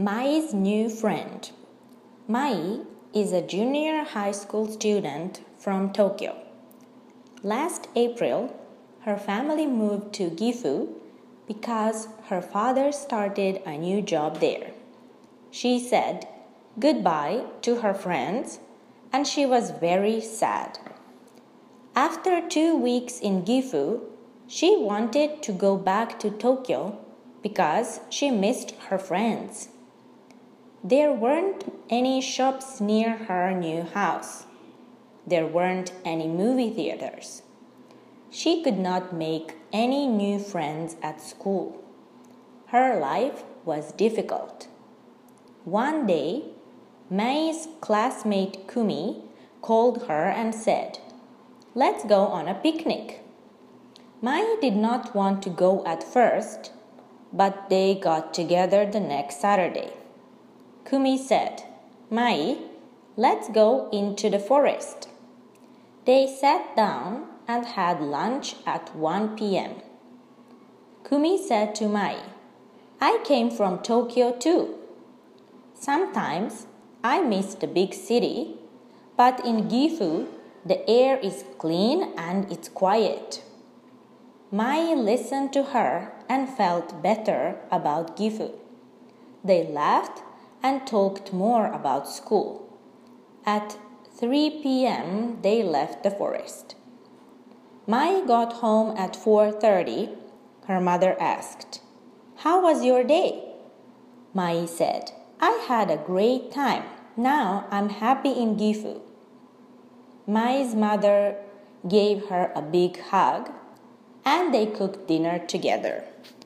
Mai's new friend. Mai is a junior high school student from Tokyo. Last April, her family moved to Gifu because her father started a new job there. She said goodbye to her friends and she was very sad. After 2 weeks in Gifu, she wanted to go back to Tokyo because she missed her friends. There weren't any shops near her new house. There weren't any movie theaters. She could not make any new friends at school. Her life was difficult. One day, Mai's classmate Kumi called her and said, "Let's go on a picnic." Mai did not want to go at first, but they got together the next Saturday. Kumi said, "Mai, let's go into the forest." They sat down and had lunch at 1 p.m. Kumi said to Mai, "I came from Tokyo too. Sometimes I miss the big city, but in Gifu, the air is clean and it's quiet." Mai listened to her and felt better about Gifu. They laughed and talked more about school. At 3 p.m., they left the forest. Mai got home at 4:30. Her mother asked, "How was your day?" Mai said, "I had a great time. Now I'm happy in Gifu." Mai's mother gave her a big hug and they cooked dinner together.